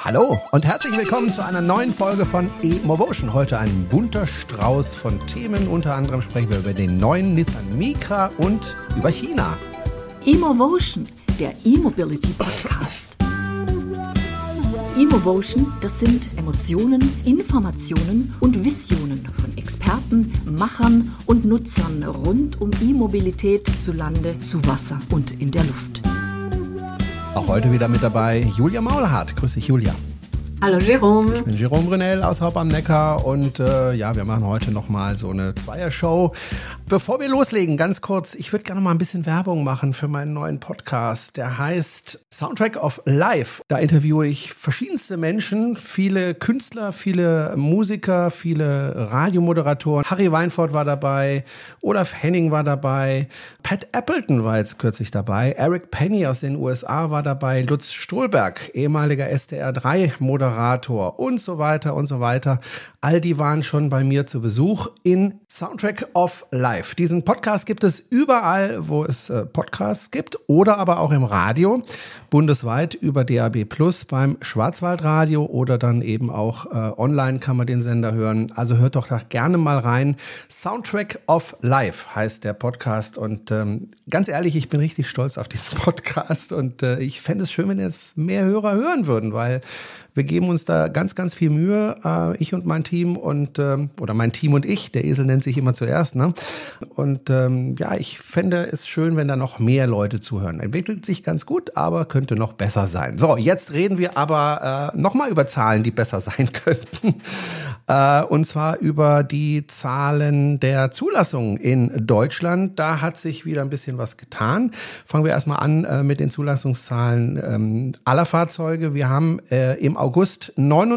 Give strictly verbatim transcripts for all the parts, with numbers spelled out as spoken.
Hallo und herzlich willkommen zu einer neuen Folge von eMovotion. Heute ein bunter Strauß von Themen. Unter anderem sprechen wir über den neuen Nissan Micra und über China. eMovotion, der E-Mobility-Podcast. eMovotion, das sind Emotionen, Informationen und Visionen von Experten, Machern und Nutzern rund um E-Mobilität zu Lande, zu Wasser und in der Luft. Auch heute wieder mit dabei Julia Maulhardt. Grüß dich, Julia. Hallo Jerome. Ich bin Jerome Brunel aus Haupt am Neckar und äh, ja, wir machen heute nochmal so eine Zweier-Show. Bevor wir loslegen, ganz kurz, ich würde gerne mal ein bisschen Werbung machen für meinen neuen Podcast. Der heißt Soundtrack of Life. Da interviewe ich verschiedenste Menschen, viele Künstler, viele Musiker, viele Radiomoderatoren. Harry Weinfurt war dabei, Olaf Henning war dabei, Pat Appleton war jetzt kürzlich dabei, Eric Penny aus den U S A war dabei, Lutz Stolberg, ehemaliger S D R drei Moderator und so weiter und so weiter. All die waren schon bei mir zu Besuch in Soundtrack of Life. Diesen Podcast gibt es überall, wo es äh, Podcasts gibt oder aber auch im Radio, bundesweit über D A B Plus beim Schwarzwaldradio oder dann eben auch äh, online kann man den Sender hören. Also hört doch da gerne mal rein. Soundtrack of Life heißt der Podcast und ähm, ganz ehrlich, ich bin richtig stolz auf diesen Podcast und äh, ich fände es schön, wenn jetzt mehr Hörer hören würden, weil wir geben uns da ganz, ganz viel Mühe, äh, ich und mein Team und ähm, oder mein Team und ich, der Esel nennt sich immer zuerst, ne? Und ähm, ja, ich fände es schön, wenn da noch mehr Leute zuhören. Entwickelt sich ganz gut, aber könnte noch besser sein. So, jetzt reden wir aber äh, nochmal über Zahlen, die besser sein könnten. Äh, und zwar über die Zahlen der Zulassungen in Deutschland. Da hat sich wieder ein bisschen was getan. Fangen wir erstmal an äh, mit den Zulassungszahlen ähm, aller Fahrzeuge. Wir haben äh, im August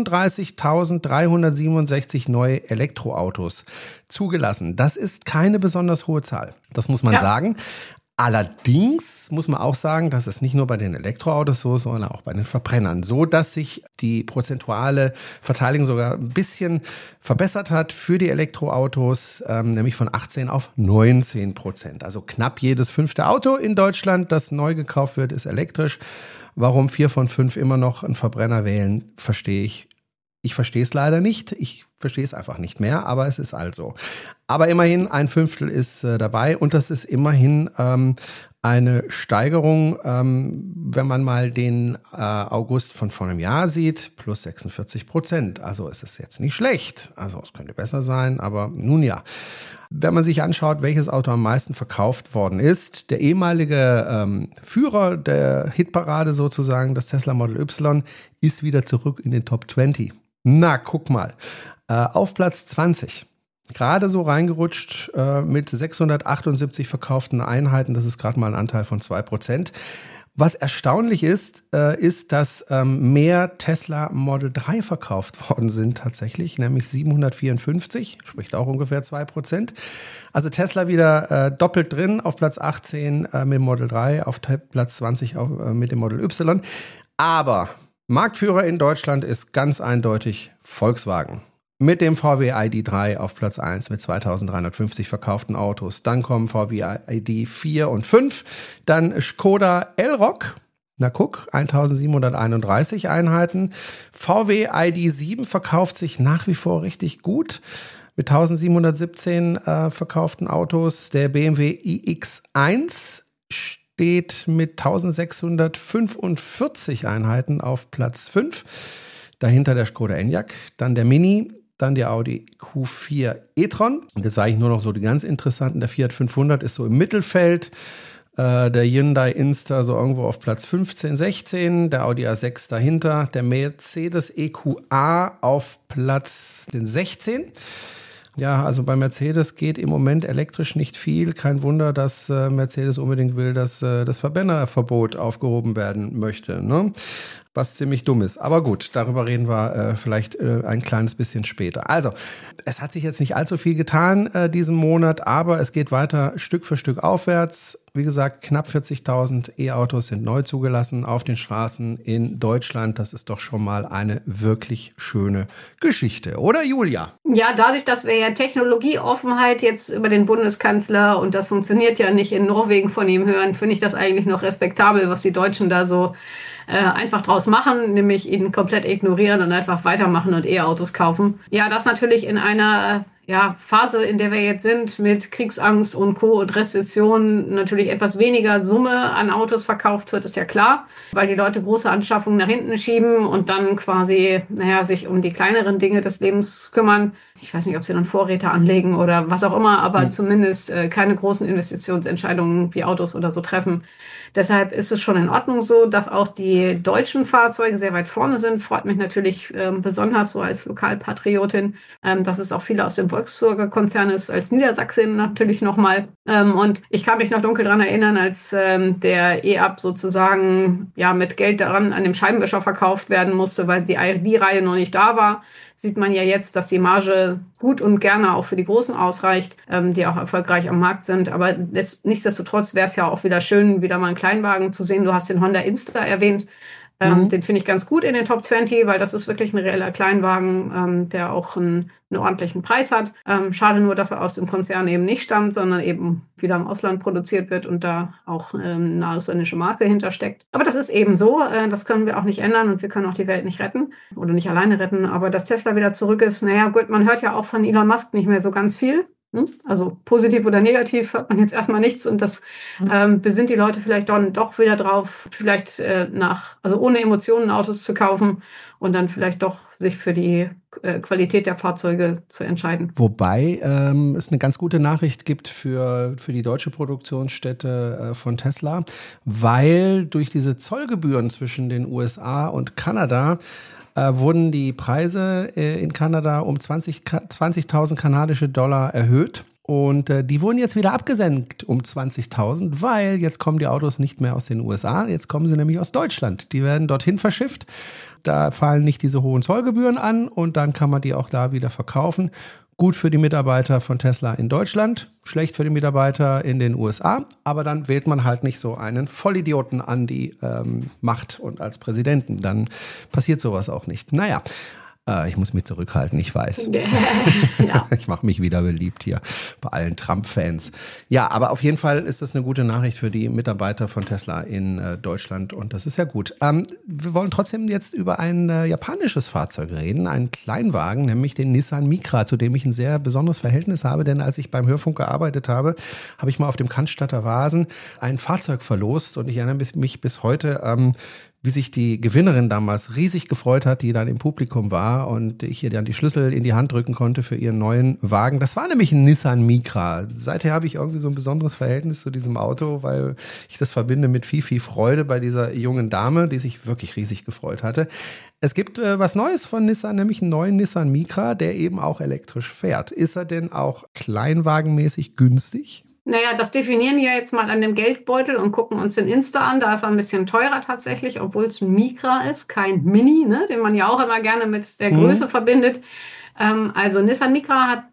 neununddreißigtausenddreihundertsiebenundsechzig neue Elektroautos zugelassen. Das ist keine besonders hohe Zahl. Das muss man ja sagen. Allerdings muss man auch sagen, dass es nicht nur bei den Elektroautos so ist, sondern auch bei den Verbrennern so, dass sich die prozentuale Verteilung sogar ein bisschen verbessert hat für die Elektroautos, ähm, nämlich von achtzehn auf neunzehn Prozent. Also knapp jedes fünfte Auto in Deutschland, das neu gekauft wird, ist elektrisch. Warum vier von fünf immer noch einen Verbrenner wählen, verstehe ich. Ich verstehe es leider nicht. Ich verstehe es einfach nicht mehr, aber es ist also. Aber immerhin ein Fünftel ist äh, dabei und das ist immerhin ähm, eine Steigerung, ähm, wenn man mal den äh, August von vor einem Jahr sieht, plus sechsundvierzig Prozent. Also es ist jetzt nicht schlecht. Also es könnte besser sein, aber nun ja. Wenn man sich anschaut, welches Auto am meisten verkauft worden ist, der ehemalige ähm, Führer der Hitparade sozusagen, das Tesla Model Y, ist wieder zurück in den Top zwanzig. Na, guck mal. Äh, auf Platz zwanzig. Gerade so reingerutscht äh, mit sechshundertachtundsiebzig verkauften Einheiten. Das ist gerade mal ein Anteil von zwei Prozent. Was erstaunlich ist, äh, ist, dass ähm, mehr Tesla Model drei verkauft worden sind tatsächlich, nämlich siebenhundertvierundfünfzig, spricht auch ungefähr zwei Prozent. Also Tesla wieder äh, doppelt drin, auf Platz achtzehn äh, mit dem Model drei, auf Platz zwanzig auf, äh, mit dem Model Y. Aber Marktführer in Deutschland ist ganz eindeutig Volkswagen. Mit dem V W I D drei auf Platz eins mit zweitausenddreihundertfünfzig verkauften Autos. Dann kommen V W I D vier und fünf. Dann Skoda Elroq. Na guck, eintausendsiebenhunderteinunddreißig Einheiten. V W I D sieben verkauft sich nach wie vor richtig gut. Mit eintausendsiebenhundertsiebzehn äh, verkauften Autos. Der B M W i X eins steht mit eintausendsechshundertfünfundvierzig Einheiten auf Platz fünf. Dahinter der Skoda Enyaq, dann der Mini, dann der Audi Q vier e-tron. Und jetzt sage ich nur noch so die ganz interessanten. Der Fiat fünfhundert ist so im Mittelfeld. Äh, der Hyundai Insta so irgendwo auf Platz fünfzehn, sechzehn. Der Audi A sechs dahinter. Der Mercedes E Q A auf Platz sechzehn. Ja, also bei Mercedes geht im Moment elektrisch nicht viel. Kein Wunder, dass äh, Mercedes unbedingt will, dass äh, das Verbrennerverbot aufgehoben werden möchte, ne? Was ziemlich dumm ist. Aber gut, darüber reden wir äh, vielleicht äh, ein kleines bisschen später. Also, es hat sich jetzt nicht allzu viel getan äh, diesen Monat, aber es geht weiter Stück für Stück aufwärts. Wie gesagt, knapp vierzigtausend E-Autos sind neu zugelassen auf den Straßen in Deutschland. Das ist doch schon mal eine wirklich schöne Geschichte. Oder, Julia? Ja, dadurch, dass wir ja Technologieoffenheit jetzt über den Bundeskanzler, und das funktioniert ja nicht in Norwegen, von ihm hören, finde ich das eigentlich noch respektabel, was die Deutschen da so äh, einfach draus machen, nämlich ihn komplett ignorieren und einfach weitermachen und E-Autos kaufen. Ja, das natürlich in einer ja, Phase, in der wir jetzt sind, mit Kriegsangst und Co. und Restriktionen, natürlich etwas weniger Summe an Autos verkauft wird, ist ja klar, weil die Leute große Anschaffungen nach hinten schieben und dann quasi, naja, sich um die kleineren Dinge des Lebens kümmern. Ich weiß nicht, ob sie dann Vorräte anlegen oder was auch immer, aber mhm. zumindest äh, keine großen Investitionsentscheidungen wie Autos oder so treffen. Deshalb ist es schon in Ordnung so, dass auch die deutschen Fahrzeuge sehr weit vorne sind. Freut mich natürlich ähm, besonders so als Lokalpatriotin, ähm, dass es auch viele aus dem Volkswagen Konzern ist, als Niedersachsen natürlich nochmal. Ähm, und ich kann mich noch dunkel daran erinnern, als ähm, der E-Up sozusagen ja mit Geld daran an dem Scheibenwischer verkauft werden musste, weil die I D-Reihe noch nicht da war. Sieht man ja jetzt, dass die Marge gut und gerne auch für die Großen ausreicht, ähm, die auch erfolgreich am Markt sind. Aber das, nichtsdestotrotz wäre es ja auch wieder schön, wieder mal einen Kleinwagen zu sehen. Du hast den Honda Insta erwähnt. Ähm, mhm. Den finde ich ganz gut in den Top zwanzig, weil das ist wirklich ein reeller Kleinwagen, ähm, der auch einen, einen ordentlichen Preis hat. Ähm, schade nur, dass er aus dem Konzern eben nicht stammt, sondern eben wieder im Ausland produziert wird und da auch ähm, eine ausländische Marke hintersteckt. Aber das ist eben so, äh, das können wir auch nicht ändern und wir können auch die Welt nicht retten oder nicht alleine retten. Aber dass Tesla wieder zurück ist, naja gut, man hört ja auch von Elon Musk nicht mehr so ganz viel. Also positiv oder negativ hört man jetzt erstmal nichts und das ähm, besinnt die Leute vielleicht dann doch wieder drauf, vielleicht äh, nach, also ohne Emotionen Autos zu kaufen und dann vielleicht doch sich für die äh, Qualität der Fahrzeuge zu entscheiden. Wobei ähm, es eine ganz gute Nachricht gibt für, für die deutsche Produktionsstätte äh, von Tesla, weil durch diese Zollgebühren zwischen den U S A und Kanada Äh, wurden die Preise äh, in Kanada um zwanzigtausend kanadische Dollar erhöht. Und äh, die wurden jetzt wieder abgesenkt um zwanzigtausend, weil jetzt kommen die Autos nicht mehr aus den U S A, jetzt kommen sie nämlich aus Deutschland. Die werden dorthin verschifft. Da fallen nicht diese hohen Zollgebühren an und dann kann man die auch da wieder verkaufen. Gut für die Mitarbeiter von Tesla in Deutschland, schlecht für die Mitarbeiter in den U S A, aber dann wählt man halt nicht so einen Vollidioten an die ähm, Macht und als Präsidenten. Dann passiert sowas auch nicht. Naja, äh, ich muss mich zurückhalten, ich weiß. Ja. Ich mache mich wieder beliebt hier bei allen Trump-Fans. Ja, aber auf jeden Fall ist das eine gute Nachricht für die Mitarbeiter von Tesla in äh, Deutschland und das ist ja gut. Ähm, wir wollen trotzdem jetzt über ein äh, japanisches Fahrzeug reden, einen Kleinwagen, nämlich den Nissan Micra, zu dem ich ein sehr besonderes Verhältnis habe, denn als ich beim Hörfunk gearbeitet habe, habe ich mal auf dem Cannstatter Vasen ein Fahrzeug verlost und ich erinnere mich bis heute, ähm, wie sich die Gewinnerin damals riesig gefreut hat, die dann im Publikum war und ich ihr dann die Schlüssel in die Hand drücken konnte für ihren neuen Wagen. Das war nämlich ein Nissan Micra. Seither habe ich irgendwie so ein besonderes Verhältnis zu diesem Auto, weil ich das verbinde mit viel, viel Freude bei dieser jungen Dame, die sich wirklich riesig gefreut hatte. Es gibt äh, was Neues von Nissan, nämlich einen neuen Nissan Micra, der eben auch elektrisch fährt. Ist er denn auch kleinwagenmäßig günstig? Naja, das definieren wir jetzt mal an dem Geldbeutel und gucken uns den Insta an. Da ist er ein bisschen teurer tatsächlich, obwohl es ein Micra ist, kein Mini, ne, den man ja auch immer gerne mit der Größe mhm. verbindet. Ähm, also Nissan Micra hat,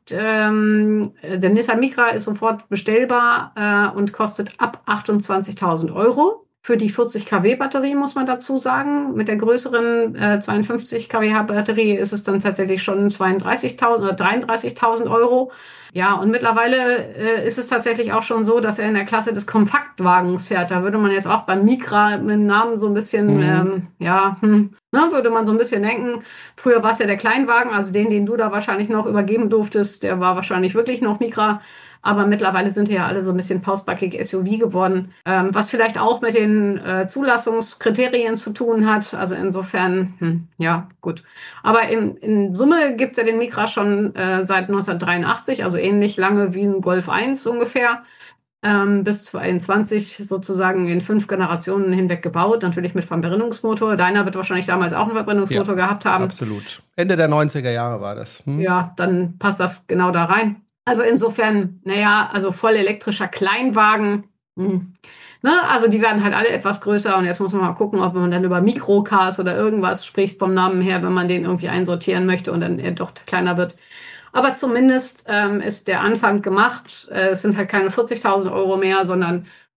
ähm, der Nissan Micra ist sofort bestellbar äh, und kostet ab achtundzwanzigtausend Euro. Für die vierzig Kilowatt Batterie muss man dazu sagen. Mit der größeren äh, zweiundfünfzig Kilowatt Batterie ist es dann tatsächlich schon zweiunddreißigtausend oder dreiunddreißigtausend Euro. Ja, und mittlerweile äh, ist es tatsächlich auch schon so, dass er in der Klasse des Kompaktwagens fährt. Da würde man jetzt auch beim Micra mit dem Namen so ein bisschen, mhm. ähm, ja, hm, ne, würde man so ein bisschen denken. Früher war es ja der Kleinwagen, also den, den du da wahrscheinlich noch übergeben durftest, der war wahrscheinlich wirklich noch Micra. Aber mittlerweile sind ja alle so ein bisschen pausbackig S U V geworden, ähm, was vielleicht auch mit den äh, Zulassungskriterien zu tun hat. Also insofern, hm, ja, gut. Aber in, in Summe gibt's ja den Micra schon äh, seit neunzehnhundertdreiundachtzig, also ähnlich lange wie ein Golf eins ungefähr, ähm, bis zweiundzwanzig sozusagen in fünf Generationen hinweg gebaut, natürlich mit Verbrennungsmotor. Deiner wird wahrscheinlich damals auch einen Verbrennungsmotor ja, gehabt haben. Absolut. Ende der neunziger Jahre war das. Hm? Ja, dann passt das genau da rein. Also insofern, naja, also voll elektrischer Kleinwagen, hm. ne, also die werden halt alle etwas größer und jetzt muss man mal gucken, ob man dann über Mikrocars oder irgendwas spricht vom Namen her, wenn man den irgendwie einsortieren möchte und dann er doch kleiner wird. Aber zumindest ähm, ist der Anfang gemacht. Äh, es sind halt keine vierzigtausend Euro mehr, sondern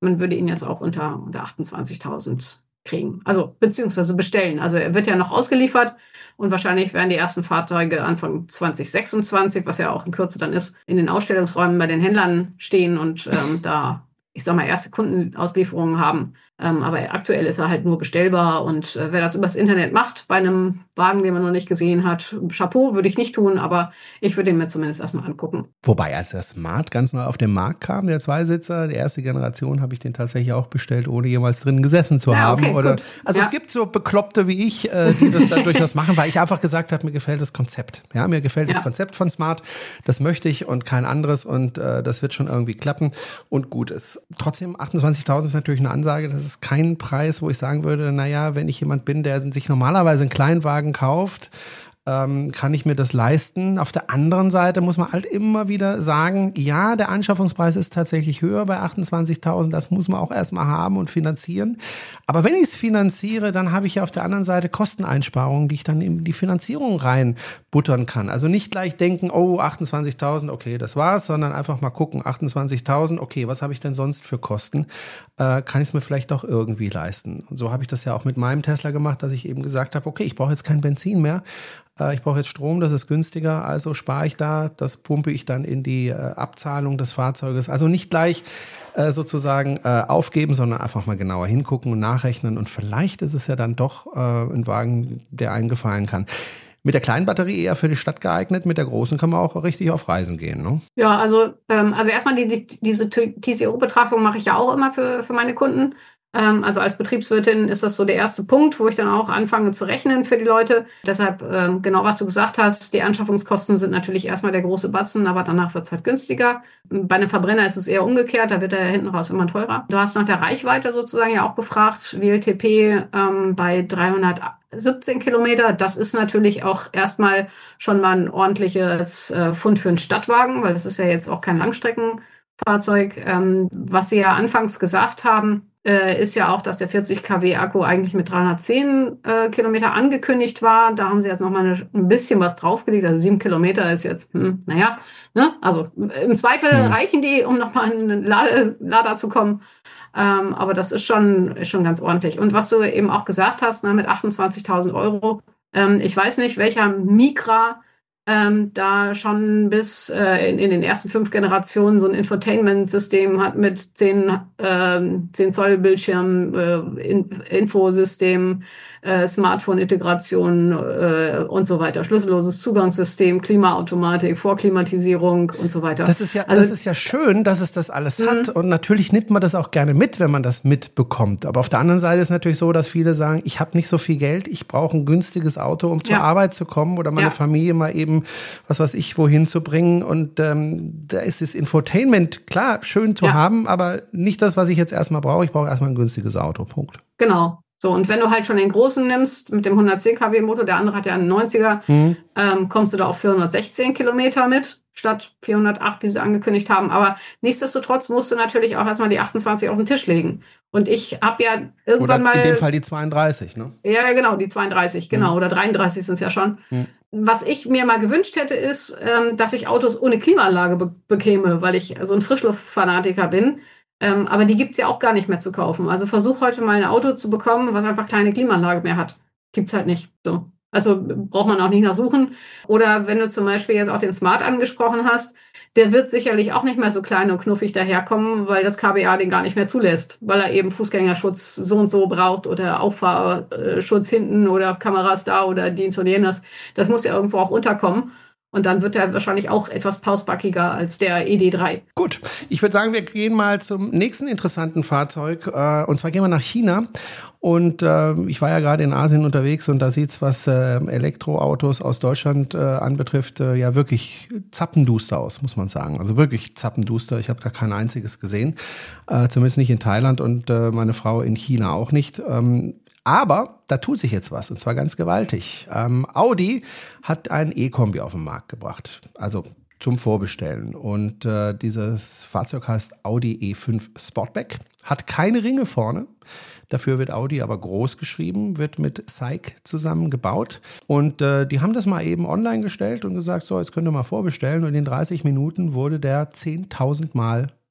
man würde ihn jetzt auch unter, unter achtundzwanzigtausend kriegen, also beziehungsweise bestellen. Also er wird ja noch ausgeliefert und wahrscheinlich werden die ersten Fahrzeuge Anfang zwanzig sechsundzwanzig, was ja auch in Kürze dann ist, in den Ausstellungsräumen bei den Händlern stehen und ähm, da, ich sag mal, erste Kundenauslieferungen haben. Ähm, aber aktuell ist er halt nur bestellbar und äh, wer das übers Internet macht, bei einem Wagen, den man noch nicht gesehen hat, Chapeau, würde ich nicht tun, aber ich würde ihn mir zumindest erstmal angucken. Wobei, als der Smart ganz neu auf den Markt kam, der Zweisitzer, die erste Generation, habe ich den tatsächlich auch bestellt, ohne jemals drin gesessen zu ja, haben. Okay, Oder, gut. also ja. es gibt so Bekloppte wie ich, äh, die das dann durchaus machen, weil ich einfach gesagt habe, mir gefällt das Konzept. Ja, mir gefällt ja. das Konzept von Smart, das möchte ich und kein anderes und äh, das wird schon irgendwie klappen. Und gut, ist trotzdem achtundzwanzigtausend ist natürlich eine Ansage, das ist kein Preis, wo ich sagen würde, naja, wenn ich jemand bin, der sich normalerweise einen Kleinwagen kauft, ähm, kann ich mir das leisten. Auf der anderen Seite muss man halt immer wieder sagen, ja, der Anschaffungspreis ist tatsächlich höher bei achtundzwanzigtausend, das muss man auch erstmal haben und finanzieren. Aber wenn ich es finanziere, dann habe ich ja auf der anderen Seite Kosteneinsparungen, die ich dann in die Finanzierung reinbuttern kann. Also nicht gleich denken, oh, achtundzwanzigtausend, okay, das war's, sondern einfach mal gucken, achtundzwanzigtausend, okay, was habe ich denn sonst für Kosten? Äh, kann ich es mir vielleicht doch irgendwie leisten? Und so habe ich das ja auch mit meinem Tesla gemacht, dass ich eben gesagt habe, okay, ich brauche jetzt kein Benzin mehr, ich brauche jetzt Strom, das ist günstiger, also spare ich da, das pumpe ich dann in die äh, Abzahlung des Fahrzeuges. Also nicht gleich äh, sozusagen äh, aufgeben, sondern einfach mal genauer hingucken und nachrechnen und vielleicht ist es ja dann doch äh, ein Wagen, der einem gefallen kann. Mit der kleinen Batterie eher für die Stadt geeignet, mit der großen kann man auch richtig auf Reisen gehen, ne? Ja, also, ähm, also erstmal die, die, diese T C O-Betrachtung mache ich ja auch immer für, für meine Kunden. Also als Betriebswirtin ist das so der erste Punkt, wo ich dann auch anfange zu rechnen für die Leute. Deshalb, genau was du gesagt hast, die Anschaffungskosten sind natürlich erstmal der große Batzen, aber danach wird es halt günstiger. Bei einem Verbrenner ist es eher umgekehrt, da wird er hinten raus immer teurer. Du hast nach der Reichweite sozusagen ja auch gefragt, W L T P ähm, bei dreihundertsiebzehn Kilometer. Das ist natürlich auch erstmal schon mal ein ordentliches äh, Fund für einen Stadtwagen, weil das ist ja jetzt auch kein Langstreckenfahrzeug. Ähm, was Sie ja anfangs gesagt haben, ist ja auch, dass der vierzig Kilowatt Akku eigentlich mit dreihundertzehn äh, Kilometer angekündigt war. Da haben sie jetzt noch mal eine, ein bisschen was draufgelegt. Also sieben Kilometer ist jetzt, hm, naja, ne? Also im Zweifel mhm. reichen die, um noch mal in einen Lade, Lader zu kommen. Ähm, aber das ist schon, ist schon ganz ordentlich. Und was du eben auch gesagt hast, ne, mit achtundzwanzigtausend Euro, ähm, ich weiß nicht, welcher Micra Ähm, da schon bis äh, in, in den ersten fünf Generationen so ein Infotainment-System hat mit zehn, ähm, zehn Zoll Bildschirm, äh, in, Infosystem, äh, Smartphone-Integration äh, und so weiter, schlüsselloses Zugangssystem, Klimaautomatik, Vorklimatisierung und so weiter. Das ist ja, also, das ist ja schön, dass es das alles mhm. hat und natürlich nimmt man das auch gerne mit, wenn man das mitbekommt. Aber auf der anderen Seite ist es natürlich so, dass viele sagen, ich habe nicht so viel Geld, ich brauche ein günstiges Auto, um zur ja. Arbeit zu kommen oder meine ja. Familie mal eben was weiß ich, wohin zu bringen. Und ähm, da ist das Infotainment, klar, schön zu ja. haben, aber nicht das, was ich jetzt erstmal brauche. Ich brauche erstmal ein günstiges Auto, Punkt. Genau. So, und wenn du halt schon den großen nimmst, mit dem hundertzehn Kilowatt Motor, der andere hat ja einen neunziger, mhm. ähm, kommst du da auf vierhundertsechzehn Kilometer mit, statt vierhundertacht, wie sie angekündigt haben. Aber nichtsdestotrotz musst du natürlich auch erstmal die achtundzwanzig auf den Tisch legen. Und ich habe ja irgendwann oder mal... in dem Fall die zweiunddreißig, ne? Ja, genau, die zweiunddreißig, genau. Mhm. Oder dreiunddreißig sind es ja schon. Mhm. Was ich mir mal gewünscht hätte, ist, ähm, dass ich Autos ohne Klimaanlage be- bekäme, weil ich so ein Frischluftfanatiker bin. Ähm, aber die gibt's ja auch gar nicht mehr zu kaufen. Also versuch heute mal ein Auto zu bekommen, was einfach keine Klimaanlage mehr hat. Gibt's halt nicht. So. Also braucht man auch nicht nachsuchen. Oder wenn du zum Beispiel jetzt auch den Smart angesprochen hast, der wird sicherlich auch nicht mehr so klein und knuffig daherkommen, weil das K B A den gar nicht mehr zulässt, weil er eben Fußgängerschutz so und so braucht oder Auffahrschutz hinten oder Kameras da oder dies und jenes. Das muss ja irgendwo auch unterkommen. Und dann wird er wahrscheinlich auch etwas pausbackiger als der E D drei. Gut, ich würde sagen, wir gehen mal zum nächsten interessanten Fahrzeug. Und zwar gehen wir nach China. Und äh, ich war ja gerade in Asien unterwegs und da sieht's, was äh, Elektroautos aus Deutschland äh, anbetrifft, äh, ja wirklich zappenduster aus, muss man sagen. Also wirklich zappenduster. Ich habe da kein einziges gesehen, äh, zumindest nicht in Thailand und äh, meine Frau in China auch nicht. Ähm, aber da tut sich jetzt was und zwar ganz gewaltig. Ähm, Audi hat ein E-Kombi auf den Markt gebracht, also zum Vorbestellen. Und äh, dieses Fahrzeug heißt Audi E fünf Sportback, hat keine Ringe vorne. Dafür wird Audi aber groß geschrieben, wird mit S A I C zusammen gebaut. Und äh, die haben das mal eben online gestellt und gesagt, so, jetzt könnt ihr mal vorbestellen. Und in dreißig Minuten wurde der zehntausend Mal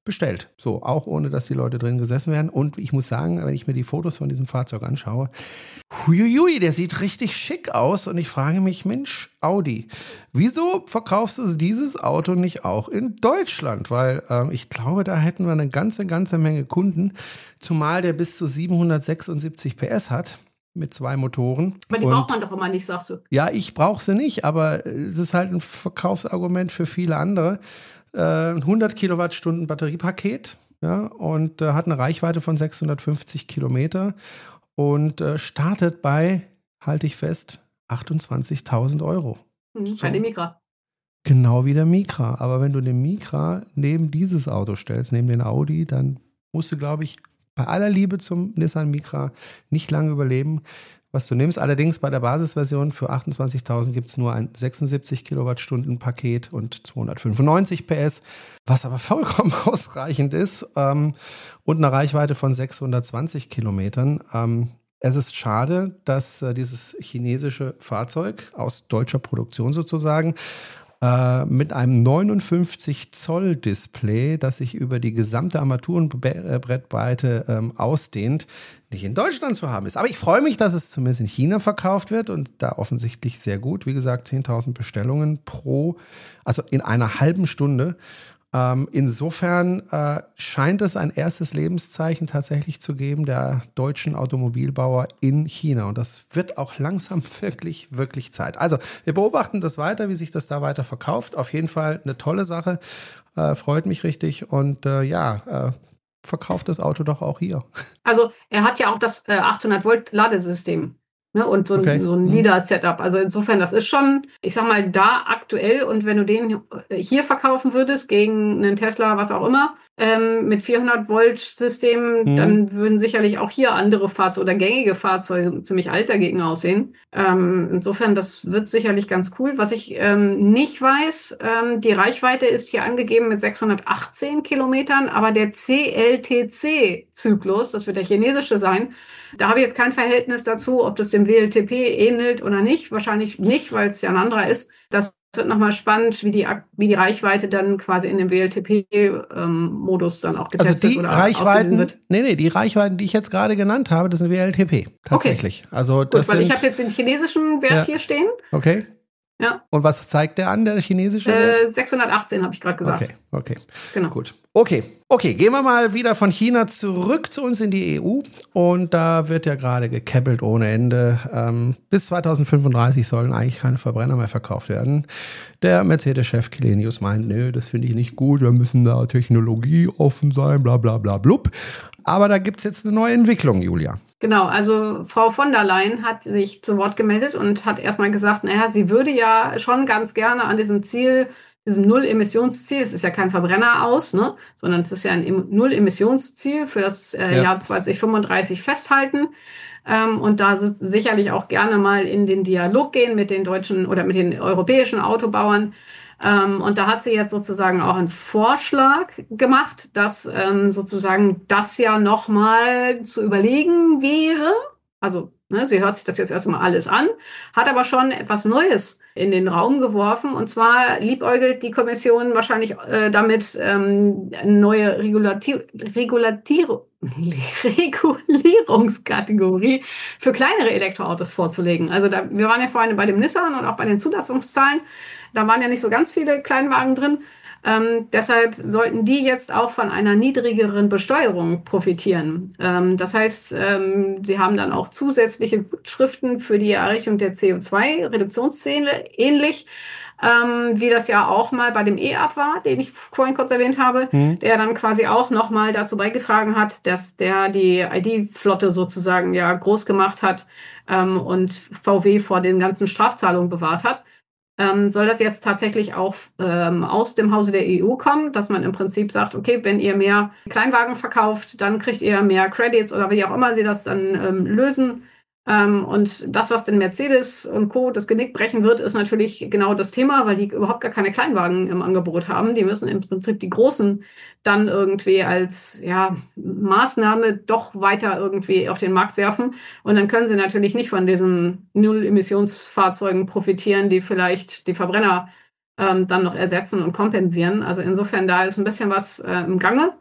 bestellt. So, auch ohne, dass die Leute drin gesessen werden. Und ich muss sagen, wenn ich mir die Fotos von diesem Fahrzeug anschaue, huiuiui, der sieht richtig schick aus. Und ich frage mich, Mensch, Audi, wieso verkaufst du dieses Auto nicht auch in Deutschland? Weil ähm, ich glaube, da hätten wir eine ganze, ganze Menge Kunden, zumal der bis zu siebenhundertsechsundsiebzig P S hat. Mit zwei Motoren. Aber die und, braucht man doch immer nicht, sagst du. Ja, ich brauche sie nicht, aber es ist halt ein Verkaufsargument für viele andere. Äh, hundert Kilowattstunden Batteriepaket, ja, und äh, hat eine Reichweite von sechshundertfünfzig Kilometer und äh, startet bei, halte ich fest, achtundzwanzigtausend Euro. Mhm, bei dem Micra. Genau wie der Micra. Aber wenn du den Micra neben dieses Auto stellst, neben den Audi, dann musst du, glaube ich, bei aller Liebe zum Nissan Micra nicht lange überleben, was du nimmst. Allerdings bei der Basisversion für achtundzwanzigtausend gibt es nur ein sechsundsiebzig Kilowattstunden Paket und zweihundertfünfundneunzig P S, was aber vollkommen ausreichend ist, ähm, und eine Reichweite von sechshundertzwanzig Kilometern. Ähm, es ist schade, dass äh, dieses chinesische Fahrzeug aus deutscher Produktion sozusagen mit einem neunundfünfzig Zoll Display, das sich über die gesamte Armaturenbrettweite ähm, ausdehnt, nicht in Deutschland zu haben ist. Aber ich freue mich, dass es zumindest in China verkauft wird und da offensichtlich sehr gut. Wie gesagt, zehntausend Bestellungen pro, also in einer halben Stunde. Ähm, insofern äh, scheint es ein erstes Lebenszeichen tatsächlich zu geben der deutschen Automobilbauer in China. Und das wird auch langsam wirklich, wirklich Zeit. Also wir beobachten das weiter, wie sich das da weiter verkauft. Auf jeden Fall eine tolle Sache. Äh, freut mich richtig. Und äh, ja, äh, verkauft das Auto doch auch hier. Also er hat ja auch das äh, achthundert Volt Ladesystem. Ne, und so ein, okay. so ein LiDAR-Setup. Also insofern, das ist schon, ich sag mal, da aktuell. Und wenn du den hier verkaufen würdest gegen einen Tesla, was auch immer, ähm, mit vierhundert Volt System, mhm. dann würden sicherlich auch hier andere Fahrzeuge oder gängige Fahrzeuge ziemlich alt dagegen aussehen. Ähm, insofern, das wird sicherlich ganz cool. Was ich ähm, nicht weiß, ähm, die Reichweite ist hier angegeben mit sechshundertachtzehn Kilometern, aber der C L T C-Zyklus, das wird der chinesische sein, da habe ich jetzt kein Verhältnis dazu, ob das dem W L T P ähnelt oder nicht. Wahrscheinlich nicht, weil es ja ein anderer ist. Das wird nochmal spannend, wie die, wie die Reichweite dann quasi in dem W L T P-Modus ähm, dann auch getestet also die oder Reichweiten, wird. Nee, nee, die Reichweiten, die ich jetzt gerade genannt habe, das sind W L T P. Tatsächlich. Okay. Also Gut, das weil sind, ich habe jetzt den chinesischen Wert ja. hier stehen. Okay. Ja. Und was zeigt der an, der chinesische Wert? Äh, sechshundertachtzehn habe ich gerade gesagt. Okay, okay. Genau. Gut. Okay, okay, gehen wir mal wieder von China zurück zu uns in die E U. Und da wird ja gerade gekebbelt ohne Ende. Ähm, bis zweitausendfünfunddreißig sollen eigentlich keine Verbrenner mehr verkauft werden. Der Mercedes-Chef Källenius meint, nö, das finde ich nicht gut, wir müssen da technologieoffen sein, bla bla bla blub. Aber da gibt es jetzt eine neue Entwicklung, Julia. Genau, also Frau von der Leyen hat sich zu Wort gemeldet und hat erstmal gesagt, naja, sie würde ja schon ganz gerne an diesem Ziel, diesem Null-Emissionsziel, es ist ja kein Verbrenner aus, ne, sondern es ist ja ein Null-Emissionsziel für das äh, ja. Jahr zweitausendfünfunddreißig festhalten. Ähm, und da sicherlich auch gerne mal in den Dialog gehen mit den deutschen oder mit den europäischen Autobauern. Ähm, und da hat sie jetzt sozusagen auch einen Vorschlag gemacht, dass ähm, sozusagen das ja nochmal zu überlegen wäre. Also ne, sie hört sich das jetzt erstmal alles an, hat aber schon etwas Neues in den Raum geworfen. Und zwar liebäugelt die Kommission wahrscheinlich äh, damit, ähm, eine neue Regulati- Regulatier- Regulierungskategorie für kleinere Elektroautos vorzulegen. Also da, wir waren ja vorhin bei dem Nissan und auch bei den Zulassungszahlen. Da waren ja nicht so ganz viele Kleinwagen drin. Ähm, deshalb sollten die jetzt auch von einer niedrigeren Besteuerung profitieren. Ähm, das heißt, ähm, sie haben dann auch zusätzliche Gutschriften für die Erreichung der C O zwei Reduktionsziele, ähnlich ähm, wie das ja auch mal bei dem E-Up war, den ich vorhin kurz erwähnt habe, mhm. der dann quasi auch nochmal dazu beigetragen hat, dass der die I D-Flotte sozusagen ja groß gemacht hat ähm, und V W vor den ganzen Strafzahlungen bewahrt hat. Ähm, soll das jetzt tatsächlich auch ähm, aus dem Hause der E U kommen, dass man im Prinzip sagt, okay, wenn ihr mehr Kleinwagen verkauft, dann kriegt ihr mehr Credits oder wie auch immer sie das dann ähm, lösen. Ähm, und das, was den Mercedes und Co. das Genick brechen wird, ist natürlich genau das Thema, weil die überhaupt gar keine Kleinwagen im Angebot haben. Die müssen im Prinzip die großen dann irgendwie als ja, Maßnahme doch weiter irgendwie auf den Markt werfen. Und dann können sie natürlich nicht von diesen Null-Emissionsfahrzeugen profitieren, die vielleicht die Verbrenner ähm, dann noch ersetzen und kompensieren. Also insofern, da ist ein bisschen was äh, im Gange.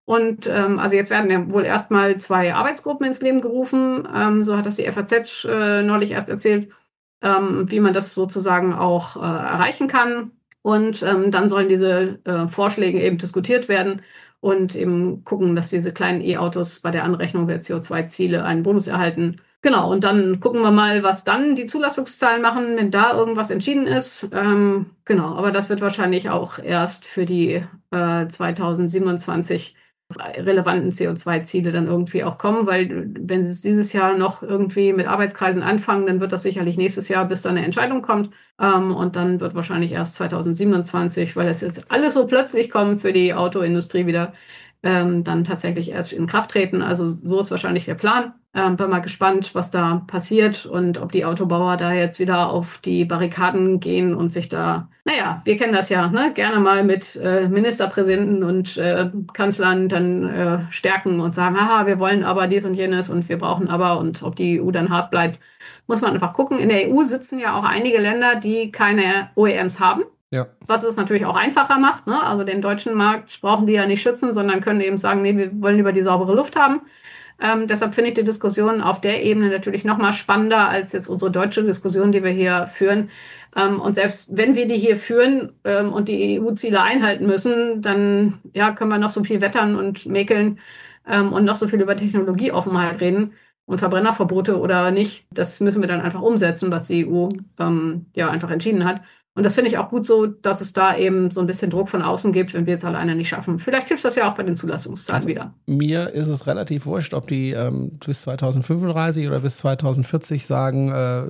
Und ähm, also jetzt werden ja wohl erstmal zwei Arbeitsgruppen ins Leben gerufen. Ähm, so hat das die F A Z äh, neulich erst erzählt, ähm, wie man das sozusagen auch äh, erreichen kann. Und ähm, dann sollen diese äh, Vorschläge eben diskutiert werden und eben gucken, dass diese kleinen E-Autos bei der Anrechnung der C O zwei Ziele einen Bonus erhalten. Genau, und dann gucken wir mal, was dann die Zulassungszahlen machen, wenn da irgendwas entschieden ist. Ähm, genau, aber das wird wahrscheinlich auch erst für die äh, zweitausendsiebenundzwanzig relevanten C O zwei Ziele dann irgendwie auch kommen, weil wenn sie es dieses Jahr noch irgendwie mit Arbeitskreisen anfangen, dann wird das sicherlich nächstes Jahr, bis dann eine Entscheidung kommt. Ähm, und dann wird wahrscheinlich erst zweitausendsiebenundzwanzig, weil es jetzt alles so plötzlich kommt für die Autoindustrie wieder, ähm, dann tatsächlich erst in Kraft treten. Also so ist wahrscheinlich der Plan. Ähm, bin mal gespannt, was da passiert und ob die Autobauer da jetzt wieder auf die Barrikaden gehen und sich da, naja, wir kennen das ja, ne, gerne mal mit äh, Ministerpräsidenten und äh, Kanzlern dann äh, stärken und sagen, haha, wir wollen aber dies und jenes und wir brauchen aber, und ob die E U dann hart bleibt, muss man einfach gucken. In der E U sitzen ja auch einige Länder, die keine O E Ms haben. Ja. Was es natürlich auch einfacher macht, ne? Also den deutschen Markt brauchen die ja nicht schützen, sondern können eben sagen, nee, wir wollen lieber die saubere Luft haben. Ähm, deshalb finde ich die Diskussion auf der Ebene natürlich noch mal spannender als jetzt unsere deutsche Diskussion, die wir hier führen. Ähm, und selbst wenn wir die hier führen ähm, und die E U-Ziele einhalten müssen, dann ja, können wir noch so viel wettern und mäkeln ähm, und noch so viel über Technologieoffenheit reden und Verbrennerverbote oder nicht. Das müssen wir dann einfach umsetzen, was die E U ähm, ja einfach entschieden hat. Und das finde ich auch gut so, dass es da eben so ein bisschen Druck von außen gibt, wenn wir es alleine nicht schaffen. Vielleicht hilft das ja auch bei den Zulassungszahlen also wieder. Mir ist es relativ wurscht, ob die ähm, bis zweitausendfünfunddreißig oder bis zweitausendvierzig sagen, äh,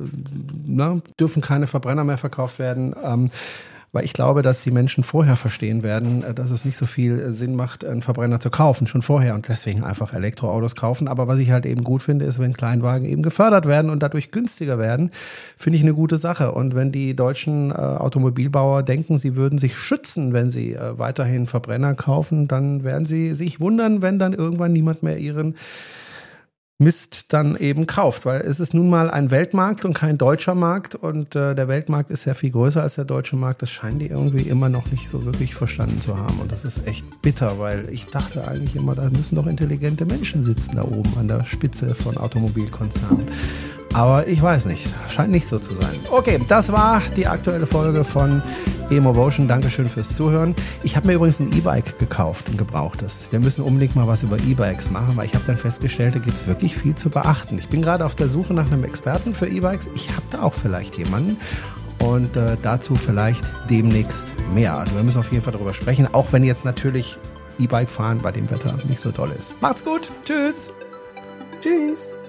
na, dürfen keine Verbrenner mehr verkauft werden. Ähm, Weil ich glaube, dass die Menschen vorher verstehen werden, dass es nicht so viel Sinn macht, einen Verbrenner zu kaufen, schon vorher, und deswegen einfach Elektroautos kaufen. Aber was ich halt eben gut finde, ist, wenn Kleinwagen eben gefördert werden und dadurch günstiger werden, finde ich eine gute Sache. Und wenn die deutschen äh, Automobilbauer denken, sie würden sich schützen, wenn sie äh, weiterhin Verbrenner kaufen, dann werden sie sich wundern, wenn dann irgendwann niemand mehr ihren Mist dann eben kauft, weil es ist nun mal ein Weltmarkt und kein deutscher Markt, und äh, der Weltmarkt ist ja viel größer als der deutsche Markt. Das scheinen die irgendwie immer noch nicht so wirklich verstanden zu haben, und das ist echt bitter, weil ich dachte eigentlich immer, da müssen doch intelligente Menschen sitzen da oben an der Spitze von Automobilkonzernen. Aber ich weiß nicht, scheint nicht so zu sein. Okay, das war die aktuelle Folge von eMovotion. Dankeschön fürs Zuhören. Ich habe mir übrigens ein E-Bike gekauft, ein gebrauchtes. Wir müssen unbedingt mal was über E-Bikes machen, weil ich habe dann festgestellt, da gibt es wirklich viel zu beachten. Ich bin gerade auf der Suche nach einem Experten für E-Bikes. Ich habe da auch vielleicht jemanden. Und äh, dazu vielleicht demnächst mehr. Also wir müssen auf jeden Fall darüber sprechen, auch wenn jetzt natürlich E-Bike fahren bei dem Wetter nicht so doll ist. Macht's gut. Tschüss. Tschüss.